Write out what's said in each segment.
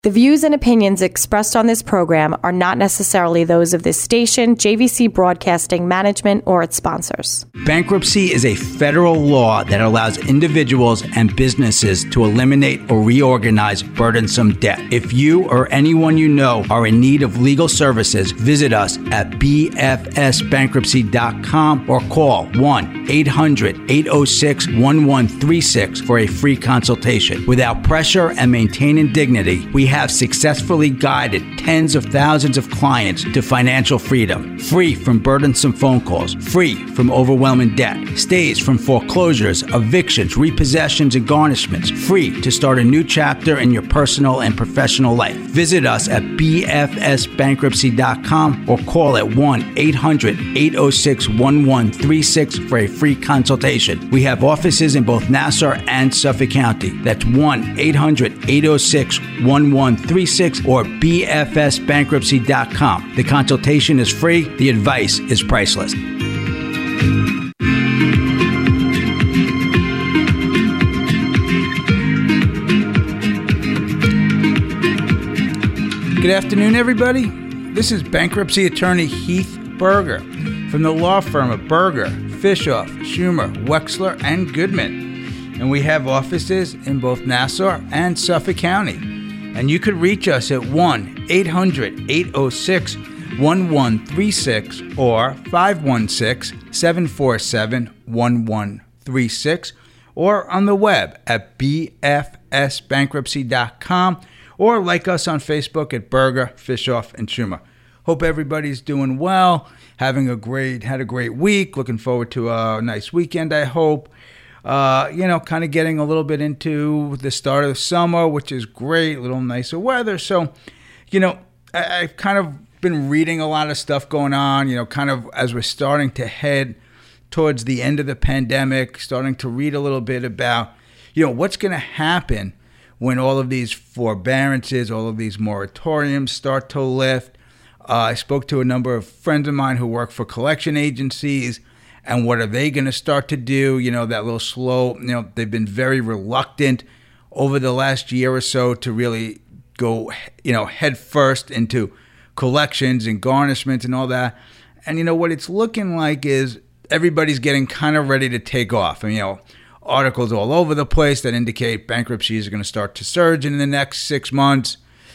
The views and opinions expressed on this program are not necessarily those of this station, JVC Broadcasting Management, or its sponsors. Bankruptcy is a federal law that allows individuals and businesses to eliminate or reorganize burdensome debt. If you or anyone you know are in need of legal services, visit us at bfsbankruptcy.com or call 1-800-806-1136 for a free consultation. Without pressure and maintaining dignity, we have successfully guided tens of thousands of clients to financial freedom, free from burdensome phone calls, free from overwhelming debt, stays from foreclosures, evictions, repossessions, and garnishments, free to start a new chapter in your personal and professional life. Visit us at bfsbankruptcy.com or call at 1-800-806-1136 for a free consultation. We have offices in both Nassau and Suffolk County. That's 1-800-806-1136 or bfsbankruptcy.com. The consultation is free. The advice is priceless. Good afternoon, everybody. This is bankruptcy attorney Heath Berger from the law firm of Berger, Fishoff, Schumer, Wexler, and Goodman. And we have offices in both Nassau and Suffolk County. And you could reach us at 1-800-806-1136 or 516-747-1136 or on the web at bfsbankruptcy.com or like us on Facebook at Berger, Fishoff, and Schumer. Hope everybody's doing well, had a great week. Looking forward to a nice weekend, I hope. Kind of getting a little bit into the start of the summer, which is great, a little nicer weather. So, I've kind of been reading a lot of stuff going on, kind of as we're starting to head towards the end of the pandemic, starting to read a little bit about, what's going to happen when all of these forbearances, all of these moratoriums start to lift. I spoke to a number of friends of mine who work for collection agencies. And what are they going to start to do? That little slow, they've been very reluctant over the last year or so to really go, head first into collections and garnishments and all that. And, what it's looking like is everybody's getting kind of ready to take off. And, articles all over the place that indicate bankruptcies are going to start to surge in the next 6 months.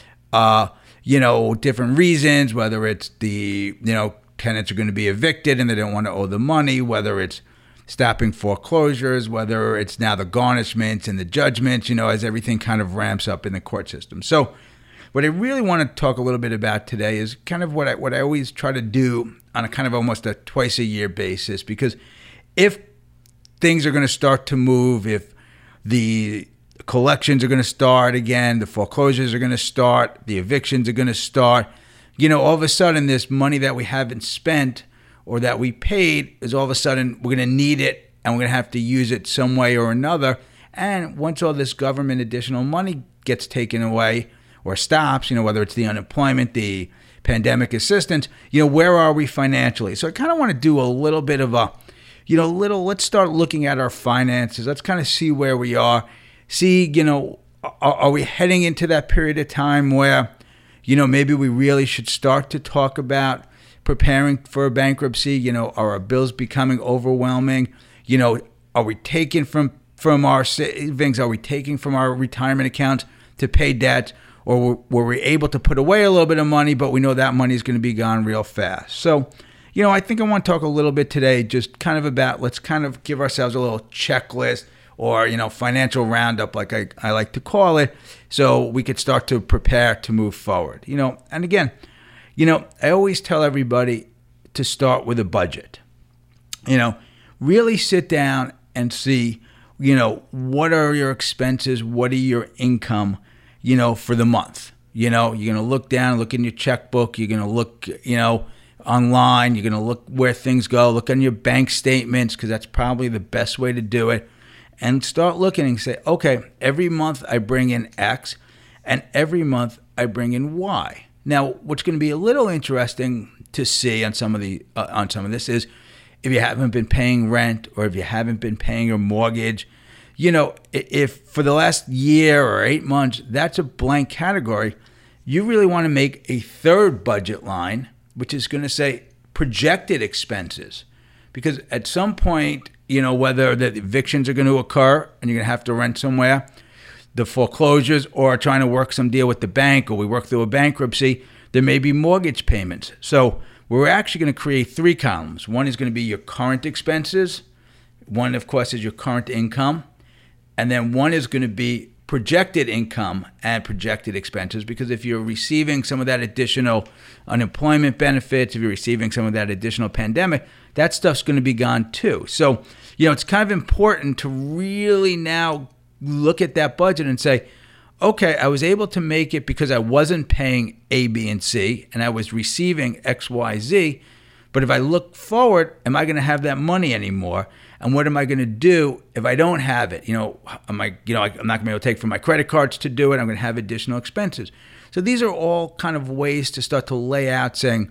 Different reasons, whether it's the, tenants are going to be evicted and they don't want to owe the money, whether it's stopping foreclosures, whether it's now the garnishments and the judgments, as everything kind of ramps up in the court system. So what I really want to talk a little bit about today is kind of what I always try to do on a kind of almost a twice a year basis, because if things are going to start to move, if the collections are going to start again, the foreclosures are going to start, the evictions are going to start, all of a sudden this money that we haven't spent or that we paid is all of a sudden we're going to need it and we're going to have to use it some way or another. And once all this government additional money gets taken away or stops, whether it's the unemployment, the pandemic assistance, where are we financially? So I kind of want to do a little bit of a, let's start looking at our finances. Let's kind of see where we are. See, are we heading into that period of time where maybe we really should start to talk about preparing for a bankruptcy. Are our bills becoming overwhelming? Are we taking from our savings? Are we taking from our retirement accounts to pay debt? Or were we able to put away a little bit of money, but we know that money is going to be gone real fast? So, I think I want to talk a little bit today just kind of about, let's kind of give ourselves a little checklist or, financial roundup, like I like to call it, so we could start to prepare to move forward. And again, I always tell everybody to start with a budget. Really sit down and see, what are your expenses? What are your income, for the month? You're going to look down, look in your checkbook. You're going to look, online. You're going to look where things go. Look on your bank statements, because that's probably the best way to do it. And start looking and say, okay, every month I bring in X, and every month I bring in Y. Now, what's going to be a little interesting to see on some of this is if you haven't been paying rent or if you haven't been paying your mortgage, if for the last year or 8 months, that's a blank category, you really want to make a third budget line, which is going to say projected expenses. Because at some point, whether the evictions are going to occur and you're going to have to rent somewhere, the foreclosures, or trying to work some deal with the bank, or we work through a bankruptcy, there may be mortgage payments. So we're actually going to create 3 columns. One is going to be your current expenses. One, of course, is your current income. And then one is going to be projected income and projected expenses, because if you're receiving some of that additional unemployment benefits, if you're receiving some of that additional pandemic, that stuff's going to be gone too. So, it's kind of important to really now look at that budget and say, okay, I was able to make it because I wasn't paying A, B, and C, and I was receiving X, Y, Z. But if I look forward, am I going to have that money anymore? And what am I going to do if I don't have it? I'm not going to be able to take from my credit cards to do it. I'm going to have additional expenses. So these are all kind of ways to start to lay out saying,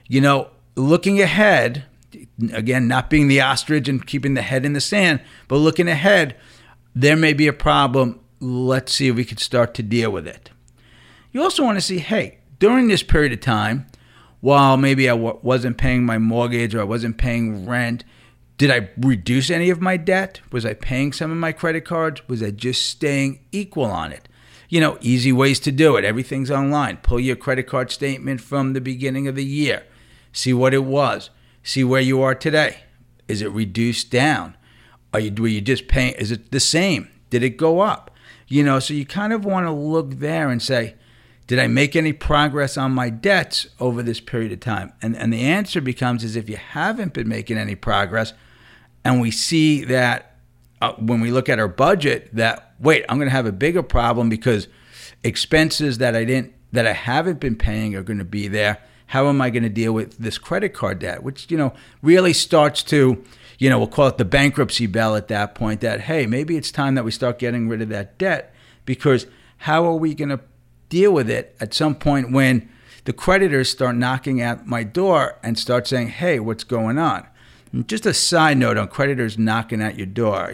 looking ahead, again, not being the ostrich and keeping the head in the sand, but looking ahead, there may be a problem. Let's see if we can start to deal with it. You also want to see, hey, during this period of time, while maybe I wasn't paying my mortgage or I wasn't paying rent, did I reduce any of my debt? Was I paying some of my credit cards? Was I just staying equal on it? Easy ways to do it. Everything's online. Pull your credit card statement from the beginning of the year. See what it was. See where you are today. Is it reduced down? Were you just paying? Is it the same? Did it go up? So you kind of want to look there and say, did I make any progress on my debts over this period of time? And the answer becomes is if you haven't been making any progress, and we see that when we look at our budget, that, wait, I'm going to have a bigger problem because expenses that I haven't been paying are going to be there. How am I going to deal with this credit card debt? Which, really starts to, we'll call it the bankruptcy bell at that point, that, hey, maybe it's time that we start getting rid of that debt, because how are we going to deal with it at some point when the creditors start knocking at my door and start saying, hey, what's going on? And just a side note on creditors knocking at your door.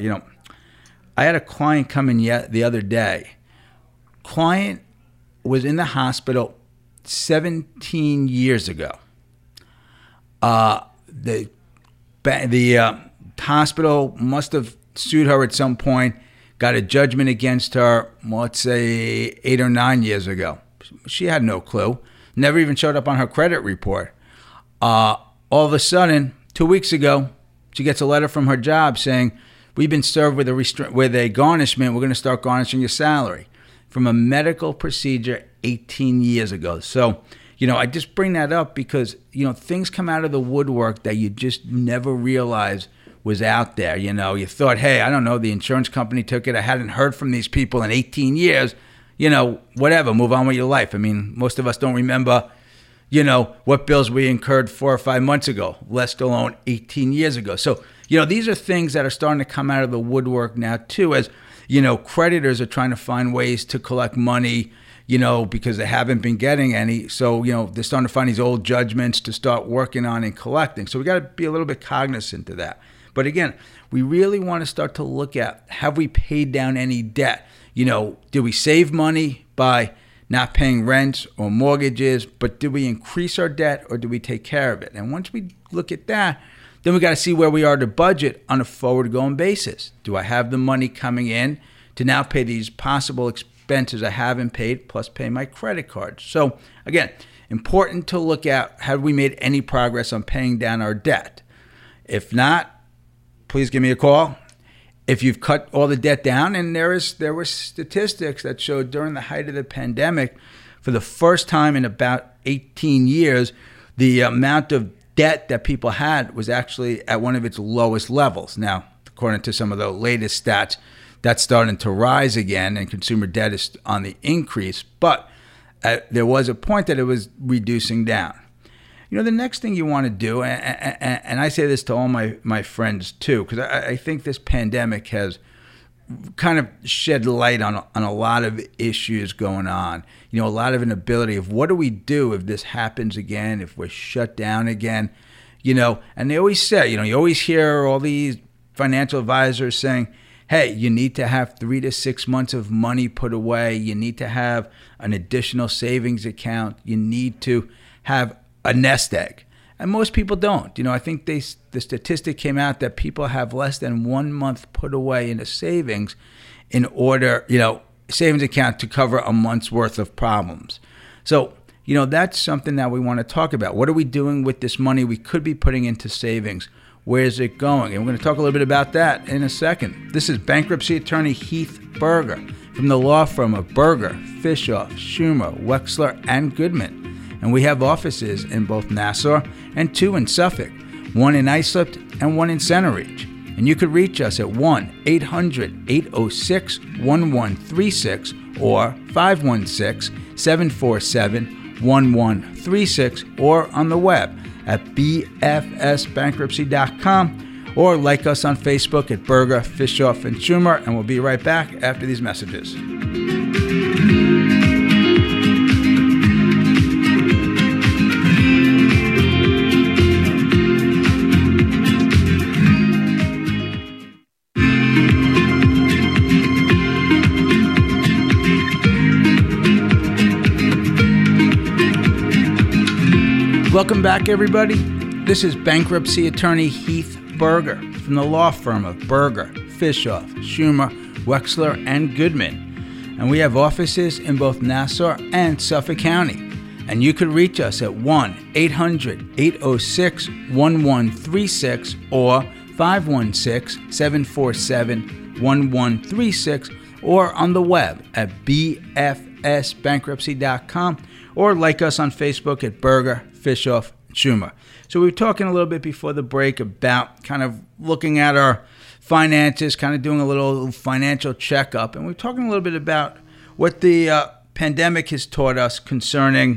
I had a client come in the other day. Client was in the hospital 17 years ago. The hospital must have sued her at some point, got a judgment against her, let's say 8 or 9 years ago. She had no clue. Never even showed up on her credit report. All of a sudden, 2 weeks ago, she gets a letter from her job saying, we've been served with a garnishment. We're going to start garnishing your salary from a medical procedure 18 years ago. So, I just bring that up because, things come out of the woodwork that you just never realized was out there. You thought, hey, I don't know, the insurance company took it. I hadn't heard from these people in 18 years. Whatever, move on with your life. I mean, most of us don't remember, what bills we incurred 4 or 5 months ago, less alone 18 years ago. So, these are things that are starting to come out of the woodwork now too, as, creditors are trying to find ways to collect money, because they haven't been getting any. So, they're starting to find these old judgments to start working on and collecting. So we got to be a little bit cognizant of that. But again, we really want to start to look at, have we paid down any debt? Did we save money by not paying rents or mortgages, but did we increase our debt or did we take care of it? And once we look at that, then we got to see where we are to budget on a forward-going basis. Do I have the money coming in to now pay these possible expenses I haven't paid, plus pay my credit cards? So again, important to look at, have we made any progress on paying down our debt? If not, please give me a call. If you've cut all the debt down, and there were statistics that showed during the height of the pandemic, for the first time in about 18 years, the amount of debt that people had was actually at one of its lowest levels. Now, according to some of the latest stats, that's starting to rise again, and consumer debt is on the increase. But there was a point that it was reducing down. The next thing you want to do, and I say this to all my friends too, because I think this pandemic has kind of shed light on a lot of issues going on. A lot of inability of what do we do if this happens again, if we're shut down again, and they always say, you always hear all these financial advisors saying, hey, you need to have 3 to 6 months of money put away. You need to have an additional savings account. You need to have a nest egg. And most people don't. I think the statistic came out that people have less than 1 month put away in a savings in order, savings account to cover a month's worth of problems. So, that's something that we want to talk about. What are we doing with this money we could be putting into savings? Where is it going? And we're going to talk a little bit about that in a second. This is bankruptcy attorney Heath Berger from the law firm of Berger, Fishoff, Schumer, Wexler, and Goodman. And we have offices in both Nassau and 2 in Suffolk, 1 in Islip and 1 in Center Ridge. And you could reach us at 1-800-806-1136 or 516-747-1136 or on the web at bfsbankruptcy.com or like us on Facebook at Berger, Fishoff, and Schumer. And we'll be right back after these messages. Welcome back, everybody. This is bankruptcy attorney Heath Berger from the law firm of Berger, Fishoff, Schumer, Wexler, and Goodman. And we have offices in both Nassau and Suffolk County. And you could reach us at 1-800-806-1136 or 516-747-1136 or on the web at bfsbankruptcy.com or like us on Facebook at Berger, Fishoff, Schumer. So we were talking a little bit before the break about kind of looking at our finances, kind of doing a little financial checkup. And we're talking a little bit about what the pandemic has taught us concerning,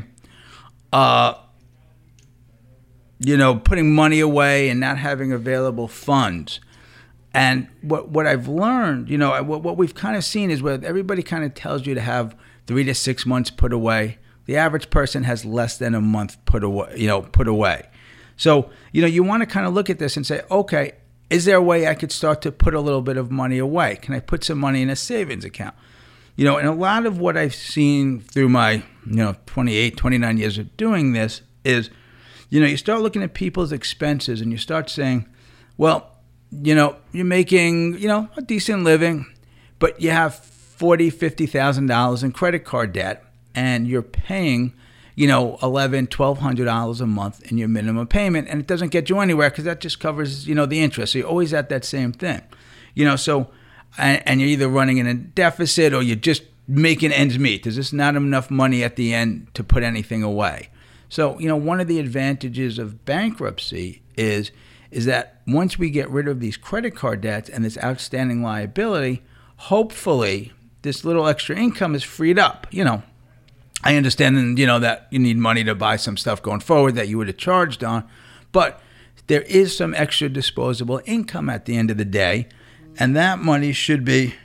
putting money away and not having available funds. And what I've learned, what we've kind of seen is where everybody kind of tells you to have 3 to 6 months put away. The average person has less than a month put away. So, you want to kind of look at this and say, okay, is there a way I could start to put a little bit of money away? Can I put some money in a savings account? And a lot of what I've seen through my, 28, 29 years of doing this is, you start looking at people's expenses and you start saying, well, you're making, a decent living, but you have $40,000, $50,000 in credit card debt. And you're paying, $1,100, $1,200 a month in your minimum payment, and it doesn't get you anywhere because that just covers, the interest. So you're always at that same thing, So, and you're either running in a deficit or you're just making ends meet. There's just not enough money at the end to put anything away. So, one of the advantages of bankruptcy is that once we get rid of these credit card debts and this outstanding liability, hopefully this little extra income is freed up. I understand, that you need money to buy some stuff going forward that you would have charged on, but there is some extra disposable income at the end of the day, and that money should be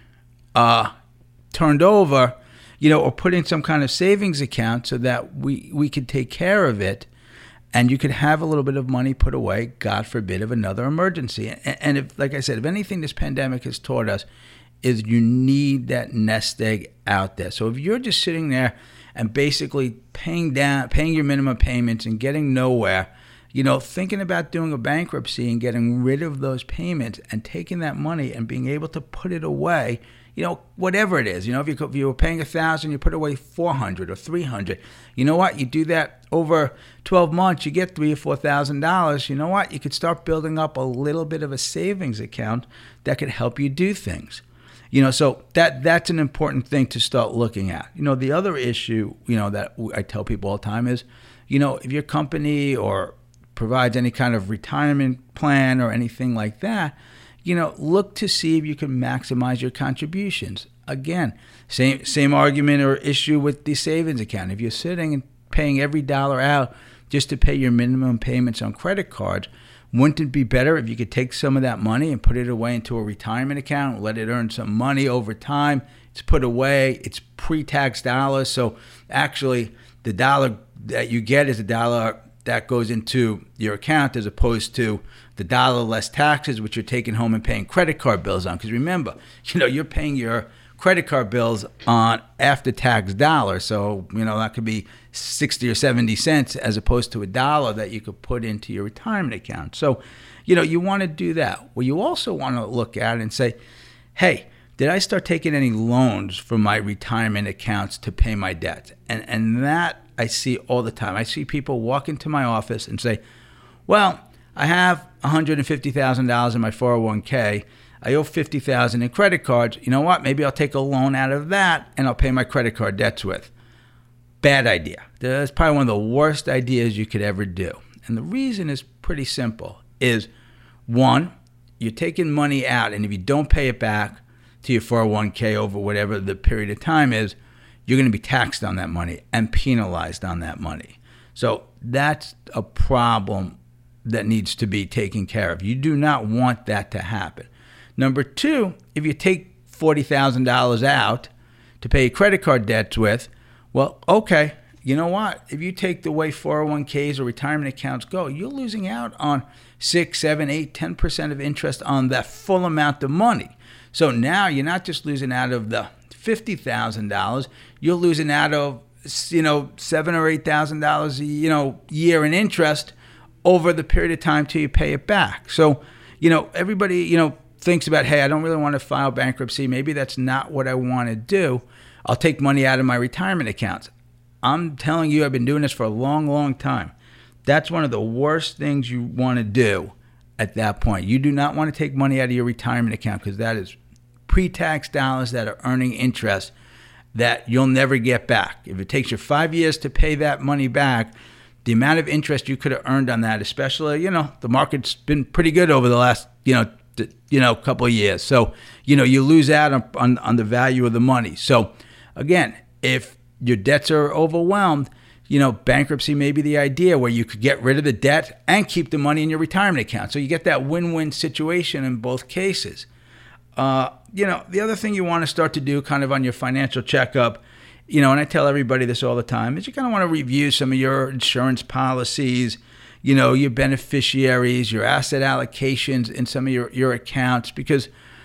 turned over, or put in some kind of savings account so that we could take care of it, and you could have a little bit of money put away, God forbid, of another emergency. And if, like I said, if anything this pandemic has taught us is you need that nest egg out there. So if you're just sitting there and basically paying your minimum payments and getting nowhere, thinking about doing a bankruptcy and getting rid of those payments and taking that money and being able to put it away, whatever it is, if you were paying $1,000, you put away $400 or $300. You know what? You do that over 12 months, you get $3,000 or $4,000. You know what? You could start building up a little bit of a savings account that could help you do things. So that's an important thing to start looking at. The other issue, that I tell people all the time is, if your company or provides any kind of retirement plan or anything like that, look to see if you can maximize your contributions. Again, same argument or issue with the savings account. If you're sitting and paying every dollar out just to pay your minimum payments on credit cards, wouldn't it be better if you could take some of that money and put it away into a retirement account, let it earn some money over time? It's put away, it's pre-tax dollars, so actually the dollar that you get is a dollar that goes into your account as opposed to the dollar less taxes, which you're taking home and paying credit card bills on. Because remember, you're paying your credit card bills on after-tax dollars. So, that could be 60 or 70 cents as opposed to $1 that you could put into your retirement account. So, you want to do that. Well, you also want to look at it and say, hey, did I start taking any loans from my retirement accounts to pay my debts? And that I see all the time. I see people walk into my office and say, well, I have $150,000 in my 401k. I owe $50,000 in credit cards. You know what? Maybe I'll take a loan out of that and I'll pay my credit card debts with. Bad idea. That's probably one of the worst ideas you could ever do. And the reason is pretty simple. Is one, you're taking money out, and if you don't pay it back to your 401k over whatever the period of time is, you're going to be taxed on that money and penalized on that money. So that's a problem that needs to be taken care of. You do not want that to happen. Number two, if you take $40,000 out to pay your credit card debts with, well, okay, you know what? If you take the way 401ks or retirement accounts go, you're losing out on 6, 7, 8, 10% of interest on that full amount of money. So now you're not just losing out of the $50,000, you're losing out of, $7,000 or $8,000, year in interest over the period of time till you pay it back. So, everybody, thinks about, hey, I don't really want to file bankruptcy. Maybe that's not what I want to do. I'll take money out of my retirement accounts. I'm telling you, I've been doing this for a long, long time. That's one of the worst things you want to do at that point. You do not want to take money out of your retirement account because that is pre-tax dollars that are earning interest that you'll never get back. If it takes you 5 years to pay that money back, the amount of interest you could have earned on that, especially, the market's been pretty good over the last, couple of years. So, you lose out on the value of the money. So, again, if your debts are overwhelmed, bankruptcy may be the idea where you could get rid of the debt and keep the money in your retirement account. So you get that win-win situation in both cases. The other thing you want to start to do kind of on your financial checkup, and I tell everybody this all the time, is you kind of want to review some of your insurance policies, your beneficiaries, your asset allocations in some of your accounts, because,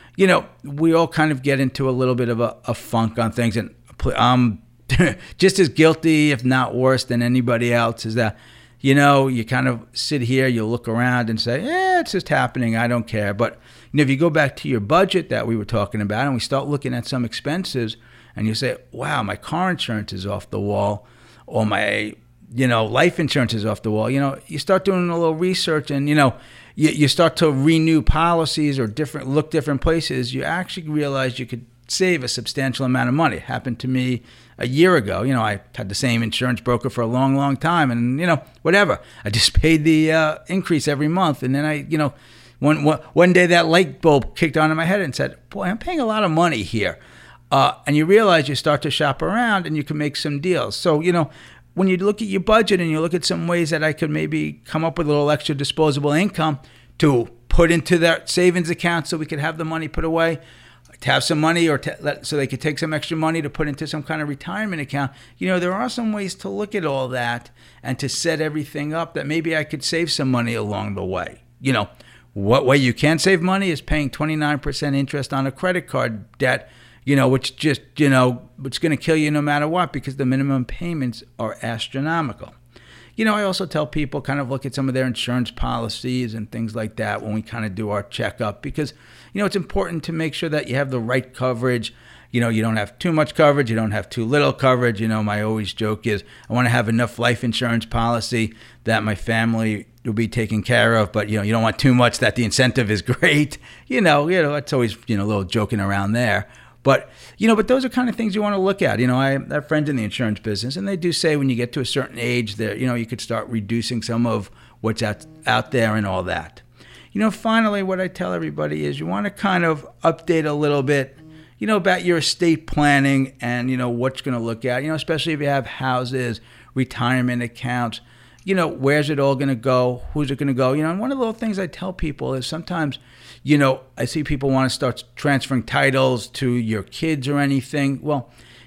we all kind of get into a little bit of a funk on things. And I'm just as guilty, if not worse than anybody else, is that, you kind of sit here, you look around and say, it's just happening, I don't care. But, if you go back to your budget that we were talking about and we start looking at some expenses and you say, wow, my car insurance is off the wall, or my, life insurance is off the wall, you start doing a little research and, you start to renew policies or look different places, you actually realize you could save a substantial amount of money. It happened to me a year ago. I had the same insurance broker for a long, long time, and whatever. I just paid the increase every month, and then one day that light bulb kicked on in my head and said, "Boy, I'm paying a lot of money here." And you realize you start to shop around, and you can make some deals. So when you look at your budget and you look at some ways that I could maybe come up with a little extra disposable income to put into that savings account so we could have the money put away, to have some money so they could take some extra money to put into some kind of retirement account. There are some ways to look at all that and to set everything up that maybe I could save some money along the way. What way you can save money is paying 29% interest on a credit card debt, which just, it's going to kill you no matter what because the minimum payments are astronomical. I also tell people kind of look at some of their insurance policies and things like that when we kind of do our checkup because, it's important to make sure that you have the right coverage. You don't have too much coverage. You don't have too little coverage. My always joke is I want to have enough life insurance policy that my family will be taken care of. But, you don't want too much that the incentive is great. That's always, a little joking around there. But, but those are kind of things you want to look at. I have friends in the insurance business, and they do say when you get to a certain age that, you could start reducing some of what's out there and all that. Finally, what I tell everybody is you want to kind of update a little bit, about your estate planning and, what you're going to look at, especially if you have houses, retirement accounts, where's it all going to go? Who's it going to go? And one of the little things I tell people is sometimes, I see people want to start transferring titles to your kids or anything. Well,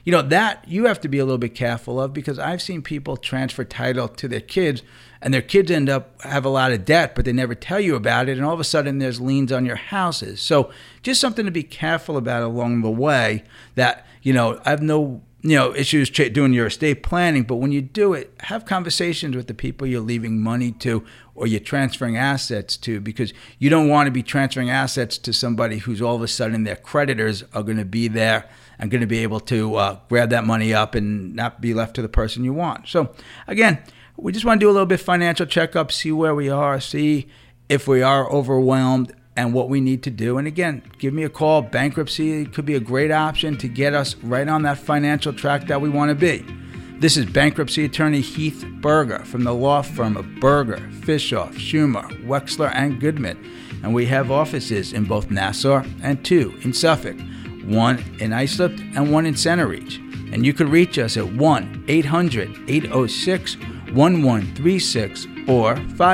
that you have to be a little bit careful of, because I've seen people transfer title to their kids and their kids have a lot of debt, but they never tell you about it. And all of a sudden there's liens on your houses. So just something to be careful about along the way, that, I have no issues doing your estate planning, but when you do it, have conversations with the people you're leaving money to or you're transferring assets to, because you don't want to be transferring assets to somebody who's all of a sudden their creditors are going to be there and going to be able to grab that money up and not be left to the person you want. So again, we just want to do a little bit of financial checkup, see where we are, see if we are overwhelmed and what we need to do. And again, give me a call. Bankruptcy could be a great option to get us right on that financial track that we want to be. This is bankruptcy attorney Heath Berger from the law firm of Berger, Fishoff, Schumer, Wexler, and Goodman. And we have offices in both Nassau and 2 in Suffolk, 1 in Islip and 1 in Center Reach. And you can reach us at 1-800-806-1136 or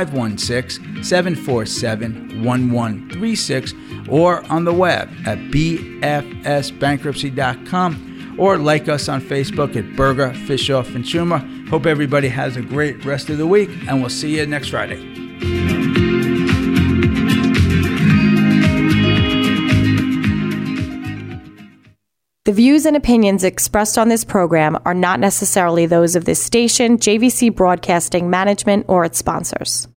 516-747-1136, or on the web at bfsbankruptcy.com, or like us on Facebook at Berger, Fishoff, and Schumer. Hope everybody has a great rest of the week, and we'll see you next Friday. The views and opinions expressed on this program are not necessarily those of this station, JVC Broadcasting Management, or its sponsors.